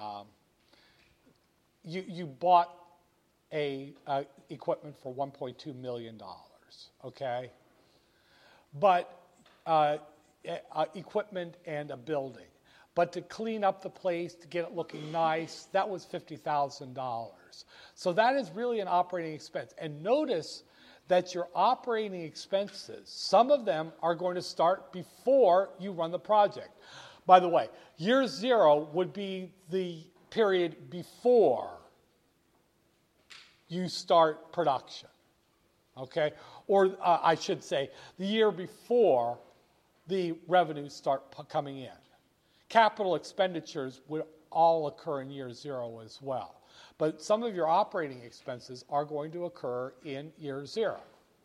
you bought equipment for $1.2 million, okay? But equipment and a building. But to clean up the place, to get it looking nice, that was $50,000. So that is really an operating expense. And notice that your operating expenses, some of them are going to start before you run the project. By the way, year zero would be the period before you start production, okay? Or I should say, the year before the revenues start coming in. Capital expenditures would all occur in year zero as well. But some of your operating expenses are going to occur in year zero.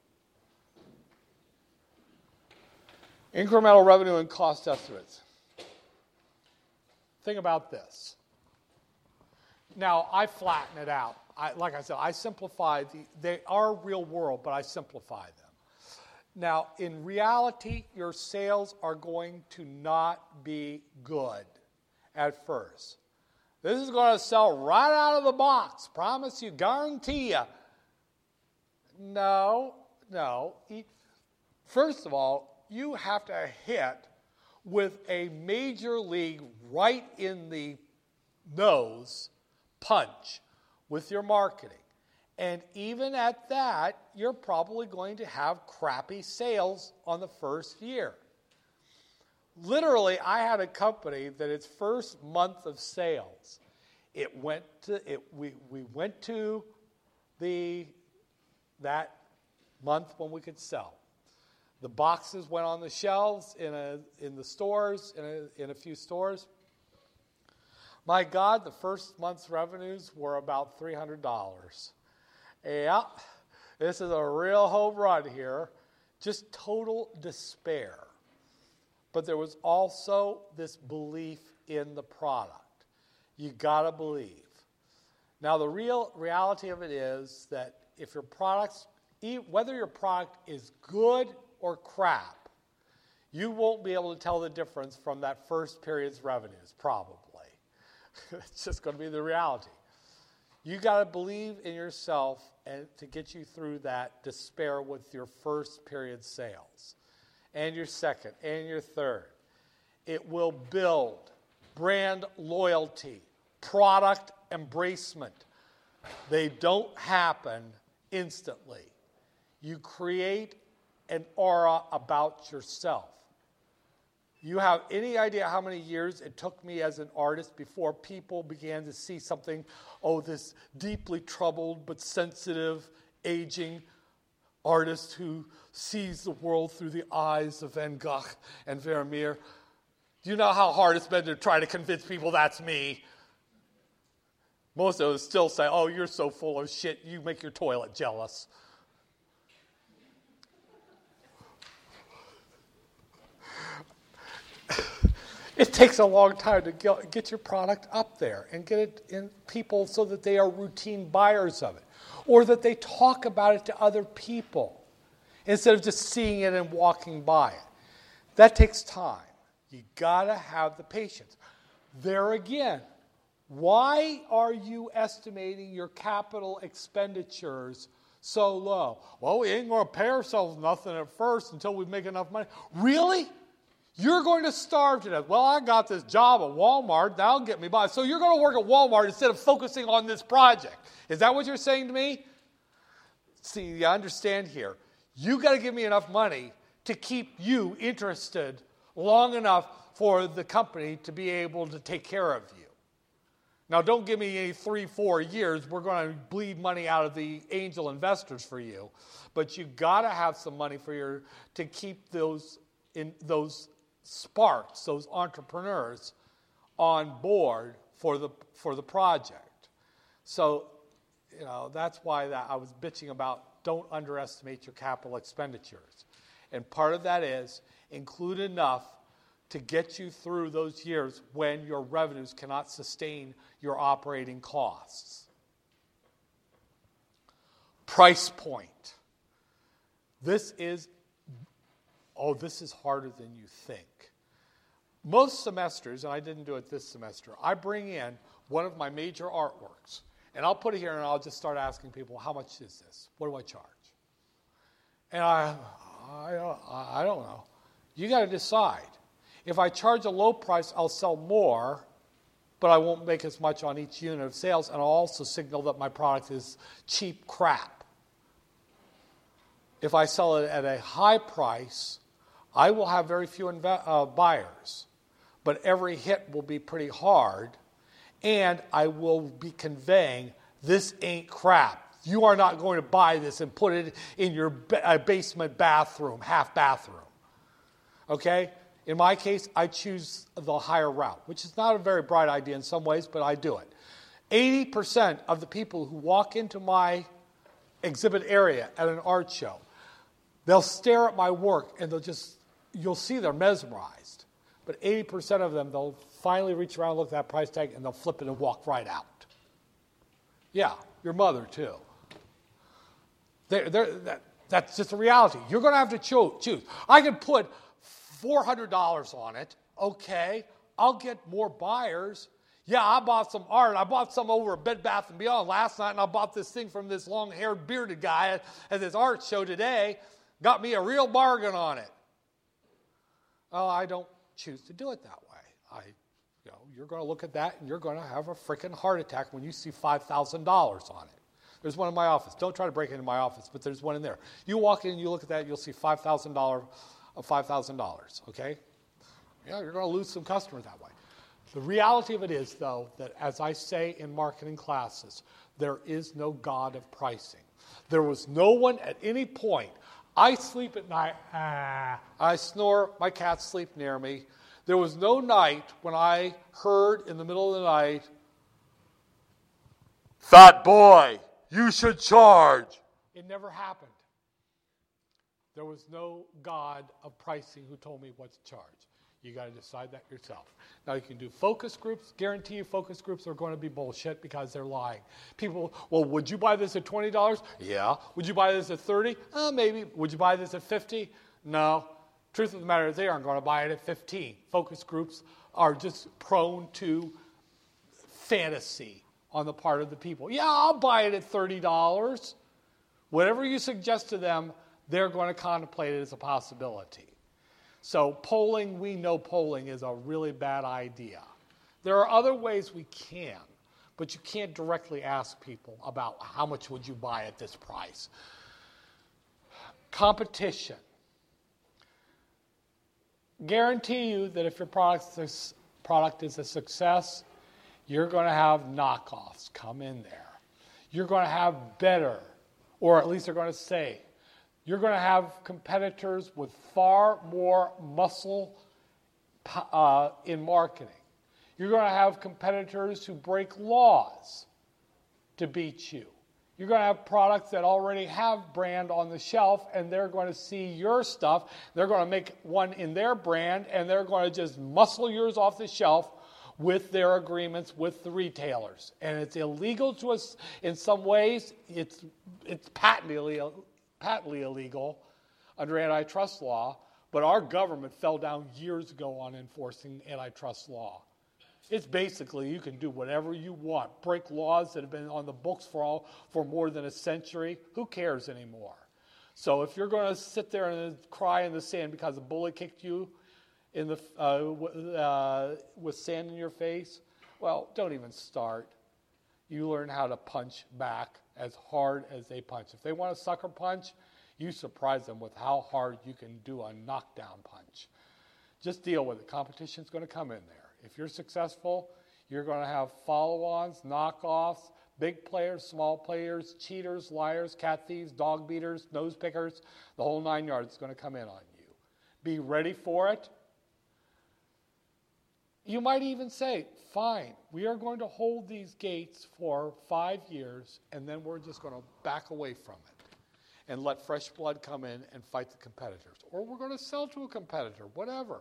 Incremental revenue and cost estimates. Think about this. Now, I flatten it out. Like I said, I simplify. They are real world, but I simplify them. Now, in reality, your sales are going to not be good at first. This is going to sell right out of the box. Promise you, guarantee you. No. First of all, you have to hit with a major league right in the nose punch with your marketing. And even at that, you're probably going to have crappy sales on the first year. Literally, I had a company that its first month of sales, we went to that month when we could sell. The boxes went on the shelves in the stores, in a few stores. My God, the first month's revenues were about $300. Yeah, this is a real home run here. Just total despair. But there was also this belief in the product. You got to believe. Now, the real reality of it is that if your product's whether your product is good or crap, you won't be able to tell the difference from that first period's revenues, probably. It's just going to be the reality. You got to believe in yourself and to get you through that despair with your first period sales and your second and your third. It will build brand loyalty, product embracement. They don't happen instantly. You create an aura about yourself. You have any idea how many years it took me as an artist before people began to see something, this deeply troubled but sensitive, aging artist who sees the world through the eyes of Van Gogh and Vermeer. Do you know how hard it's been to try to convince people that's me? Most of them still say, you're so full of shit, you make your toilet jealous. It takes a long time to get your product up there and get it in people so that they are routine buyers of it, or that they talk about it to other people instead of just seeing it and walking by it. That takes time. You got to have the patience. There again, why are you estimating your capital expenditures so low? Well, we ain't going to pay ourselves nothing at first until we make enough money. Really? You're going to starve to death. Well, I got this job at Walmart. That'll get me by. So you're going to work at Walmart instead of focusing on this project. Is that what you're saying to me? See, you understand here. You got to give me enough money to keep you interested long enough for the company to be able to take care of you. Now, don't give me any 3-4 years. We're going to bleed money out of the angel investors for you. But you got to have some money to keep those sparks, those entrepreneurs, on board for the project. So, that's why I was bitching about don't underestimate your capital expenditures. And part of that is include enough to get you through those years when your revenues cannot sustain your operating costs. Price point. This is harder than you think. Most semesters, and I didn't do it this semester, I bring in one of my major artworks, and I'll put it here and I'll just start asking people, how much is this? What do I charge? And I don't know. You got to decide. If I charge a low price, I'll sell more, but I won't make as much on each unit of sales, and I'll also signal that my product is cheap crap. If I sell it at a high price, I will have very few buyers, but every hit will be pretty hard, and I will be conveying, this ain't crap. You are not going to buy this and put it in your basement bathroom, half bathroom. Okay? In my case, I choose the higher route, which is not a very bright idea in some ways, but I do it. 80% of the people who walk into my exhibit area at an art show, they'll stare at my work and you'll see they're mesmerized. But 80% of them, they'll finally reach around, look at that price tag, and they'll flip it and walk right out. Yeah, your mother too. That's just a reality. You're going to have to choose. I can put $400 on it. Okay, I'll get more buyers. Yeah, I bought some art. I bought some over at Bed Bath & Beyond last night, and I bought this thing from this long-haired, bearded guy at this art show today. Got me a real bargain on it. Well, I don't choose to do it that way. You're going to look at that, and you're going to have a freaking heart attack when you see $5,000 on it. There's one in my office. Don't try to break into my office, but there's one in there. You walk in and you look at that, you'll see $5,000, okay? Yeah, you're going to lose some customers that way. The reality of it is, though, that as I say in marketing classes, there is no God of pricing. There was no one at any point. I sleep at night, I snore, my cats sleep near me. There was no night when I heard in the middle of the night, "Fat boy, you should charge." It never happened. There was no God of pricing who told me what to charge. You got to decide that yourself. Now, you can do focus groups. Guarantee you focus groups are going to be bullshit because they're lying. People, well, would you buy this at $20? Yeah. Would you buy this at $30? Maybe. Would you buy this at $50? No. Truth of the matter is they aren't going to buy it at $15. Focus groups are just prone to fantasy on the part of the people. Yeah, I'll buy it at $30. Whatever you suggest to them, they're going to contemplate it as a possibility. So polling, we know polling is a really bad idea. There are other ways we can, but you can't directly ask people about how much would you buy at this price. Competition. Guarantee you that if your product is a success, you're going to have knockoffs come in there. You're going to have better, or at least they're going to say, you're going to have competitors with far more muscle in marketing. You're going to have competitors who break laws to beat you. You're going to have products that already have brand on the shelf, and they're going to see your stuff. They're going to make one in their brand, and they're going to just muscle yours off the shelf with their agreements with the retailers. And it's illegal to us in some ways. It's patently illegal under antitrust law, but our government fell down years ago on enforcing antitrust law. It's basically you can do whatever you want, break laws that have been on the books for more than a century. Who cares anymore? So if you're going to sit there and cry in the sand because a bully kicked you in the with sand in your face, well, don't even start. You learn how to punch back as hard as they punch. If they want a sucker punch, you surprise them with how hard you can do a knockdown punch. Just deal with it. Competition's going to come in there. If you're successful, you're going to have follow-ons, knockoffs, big players, small players, cheaters, liars, cat thieves, dog beaters, nose pickers. The whole 9 yards is going to come in on you. Be ready for it. You might even say, fine, we are going to hold these gates for 5 years, and then we're just going to back away from it and let fresh blood come in and fight the competitors. Or we're going to sell to a competitor, whatever,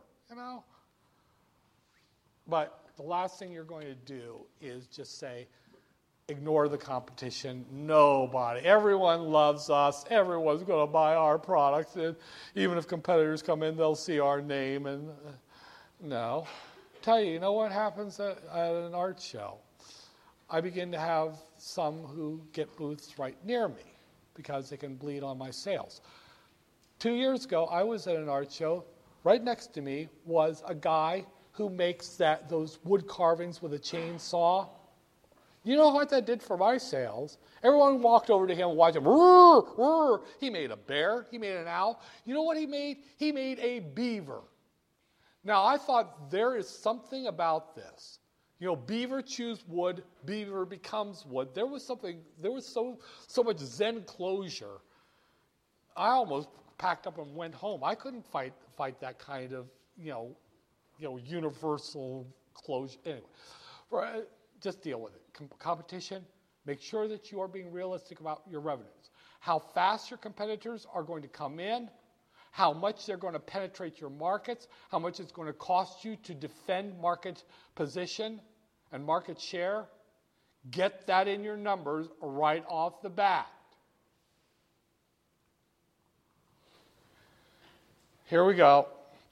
But the last thing you're going to do is just say, ignore the competition. Nobody. Everyone loves us. Everyone's going to buy our products. And even if competitors come in, they'll see our name. And no. Tell you know what happens at an art show? I begin to have some who get booths right near me because they can bleed on my sales. 2 years ago, I was at an art show. Right next to me was a guy who makes those wood carvings with a chainsaw. You know what that did for my sales? Everyone walked over to him and watched him. Roar, roar. He made a bear. He made an owl. You know what he made? He made a beaver. Now, I thought there is something about this. Beaver chews wood, beaver becomes wood. There was so much Zen closure. I almost packed up and went home. I couldn't fight that kind of, universal closure. Anyway, just deal with it. Competition, make sure that you are being realistic about your revenues. How fast your competitors are going to come in, how much they're going to penetrate your markets, how much it's going to cost you to defend market position and market share. Get that in your numbers right off the bat. Here we go.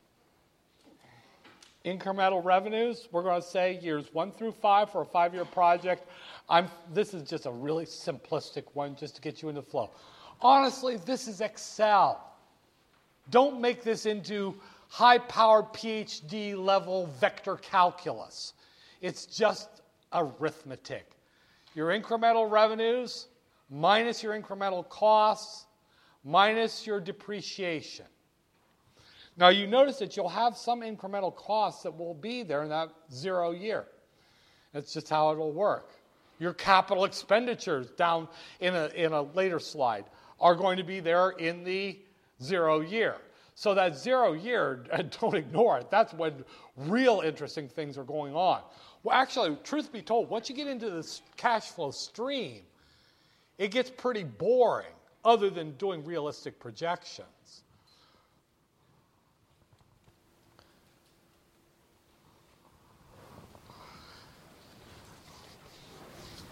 Incremental revenues, we're going to say years 1 through 5 for a 5-year project. This is just a really simplistic one just to get you into the flow. Honestly, this is Excel. Don't make this into high-powered PhD level vector calculus. It's just arithmetic. Your incremental revenues minus your incremental costs minus your depreciation. Now, you notice that you'll have some incremental costs that will be there in that 0 year. That's just how it'll work. Your capital expenditures down in a later slide are going to be there in the 0 year. So that 0 year, don't ignore it. That's when real interesting things are going on. Well, actually, truth be told, once you get into this cash flow stream, it gets pretty boring other than doing realistic projections.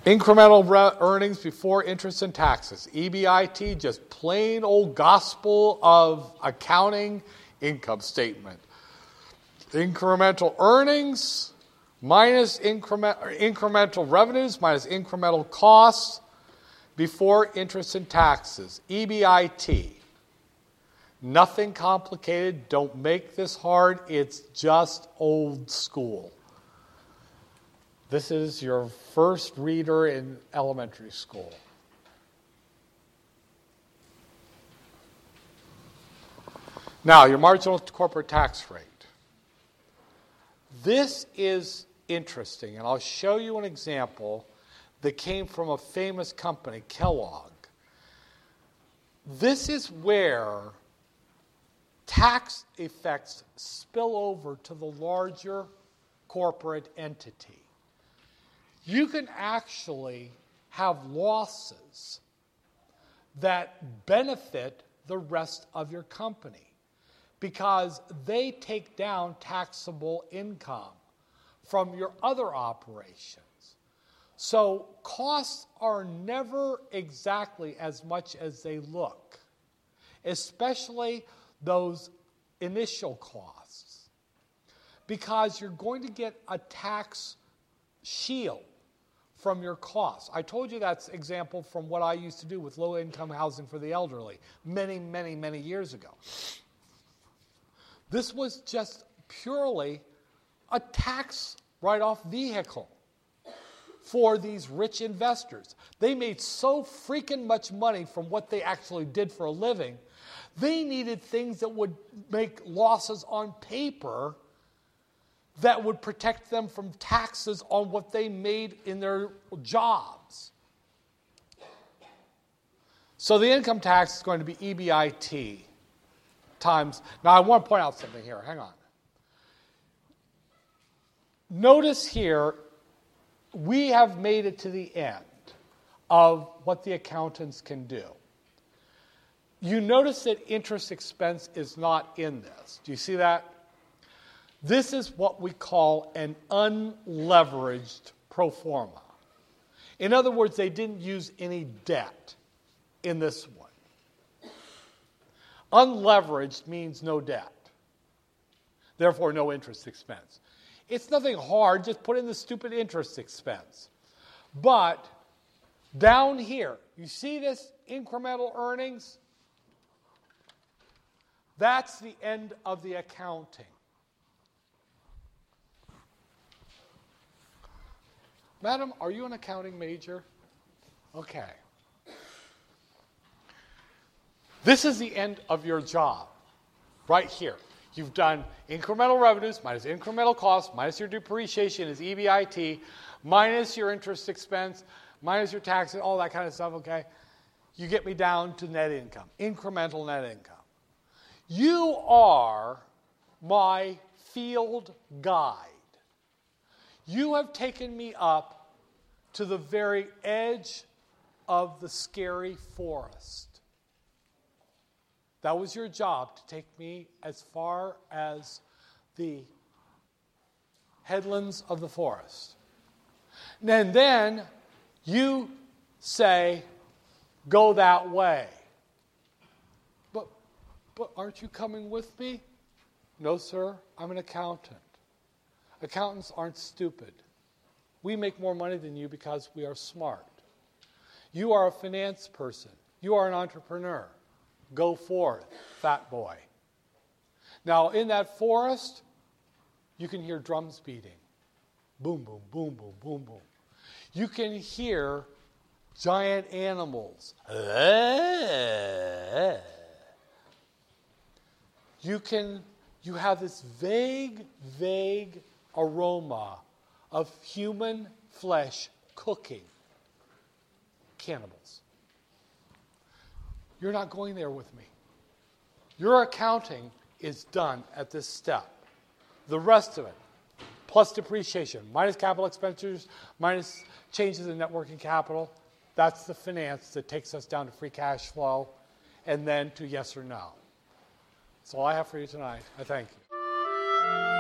Incremental earnings before interest and taxes. EBIT, just plain old gospel of accounting income statement. Incremental earnings minus incremental revenues minus incremental costs before interest and taxes. EBIT. Nothing complicated. Don't make this hard. It's just old school. This is your first reader in elementary school. Now, your marginal corporate tax rate. This is interesting, and I'll show you an example that came from a famous company, Kellogg. This is where tax effects spill over to the larger corporate entity. You can actually have losses that benefit the rest of your company because they take down taxable income from your other operations. So costs are never exactly as much as they look, especially those initial costs, because you're going to get a tax shield from your costs. I told you that's example from what I used to do with low-income housing for the elderly many, many, many years ago. This was just purely a tax write-off vehicle for these rich investors. They made so freaking much money from what they actually did for a living, they needed things that would make losses on paper that would protect them from taxes on what they made in their jobs. So the income tax is going to be EBIT times. Now I want to point out something here. Hang on. Notice here, we have made it to the end of what the accountants can do. You notice that interest expense is not in this. Do you see that? This is what we call an unleveraged pro forma. In other words, they didn't use any debt in this one. Unleveraged means no debt. Therefore, no interest expense. It's nothing hard, just put in the stupid interest expense. But down here, you see this incremental earnings? That's the end of the accounting. Madam, are you an accounting major? Okay. This is the end of your job, right here. You've done incremental revenues minus incremental costs minus your depreciation is EBIT minus your interest expense minus your taxes, all that kind of stuff, okay? You get me down to net income, incremental net income. You are my field guide. You have taken me up to the very edge of the scary forest. That was your job, to take me as far as the headlands of the forest. And then you say, go that way. But aren't you coming with me? No, sir, I'm an accountant. Accountants aren't stupid. We make more money than you because we are smart. You are a finance person. You are an entrepreneur. Go forth, fat boy. Now, in that forest, you can hear drums beating. Boom, boom, boom, boom, boom, boom. You can hear giant animals. You have this vague aroma of human flesh cooking. Cannibals. You're not going there with me. Your accounting is done at this step. The rest of it, plus depreciation, minus capital expenditures, minus changes in net working capital, that's the finance that takes us down to free cash flow and then to yes or no. That's all I have for you tonight. I thank you.